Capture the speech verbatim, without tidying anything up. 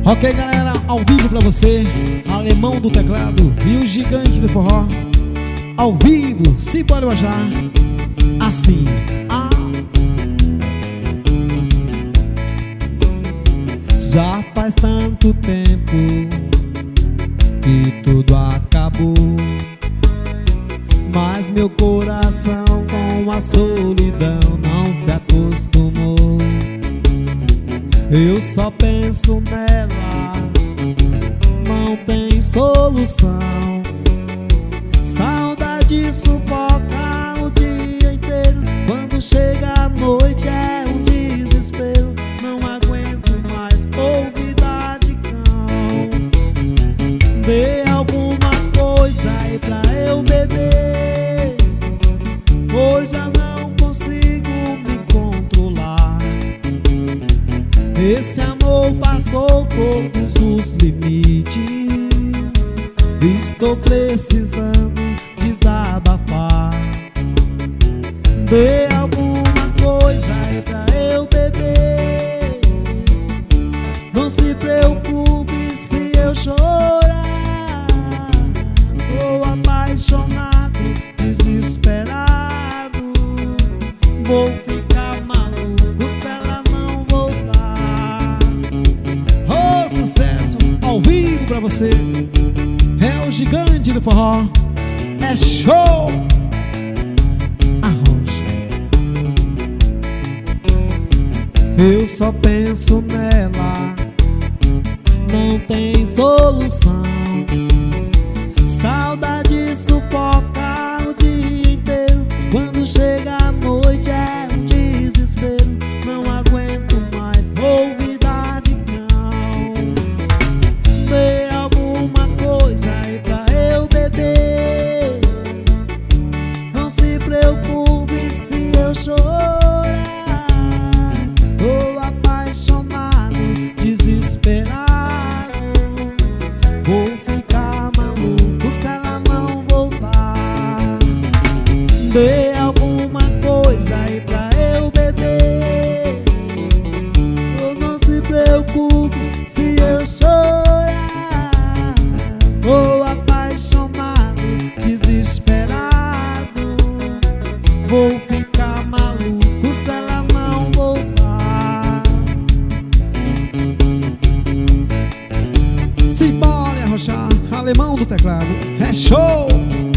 Ok, galera, ao vivo pra você, Alemão do teclado e o Gigante do forró. Ao vivo, se pode baixar. Assim, ah. Já faz tanto tempo que tudo acabou, mas meu coração com a solidão não se acostumou. Eu só penso nela, não tem solução. Saudade sufoca o dia inteiro. Quando chega a noite é um desespero. Não aguento mais ouvir dar de cão. Dê alguma coisa aí pra eu beber. Hoje eu não consigo me controlar. Esse amor passou todos os limites. Estou precisando desabafar. Dê alguma coisa aí pra eu beber. Não se preocupe se eu chorar. Tô apaixonado, desesperado. Vou ficar maluco se ela não voltar. Oh, sucesso ao vivo pra você. É o Gigante do forró. É show! Arrocha. Eu só penso nela, não tem solução. Saudade sufoca o dia inteiro. Quando chega a noite é um desespero. Não aguento mais ouvir dar de cão. Dê alguma coisa aí pra eu beber. Não se preocupe se eu chorar. Tô apaixonado, desesperado. Vou ficar maluco se ela não voltar. Dê alguma coisa aí pra eu beber. Oh, não se preocupe se eu chorar. Tô apaixonado, desesperado. Vou ficar maluco se ela não voltar. Simbora arrochar, Alemão do teclado. É show!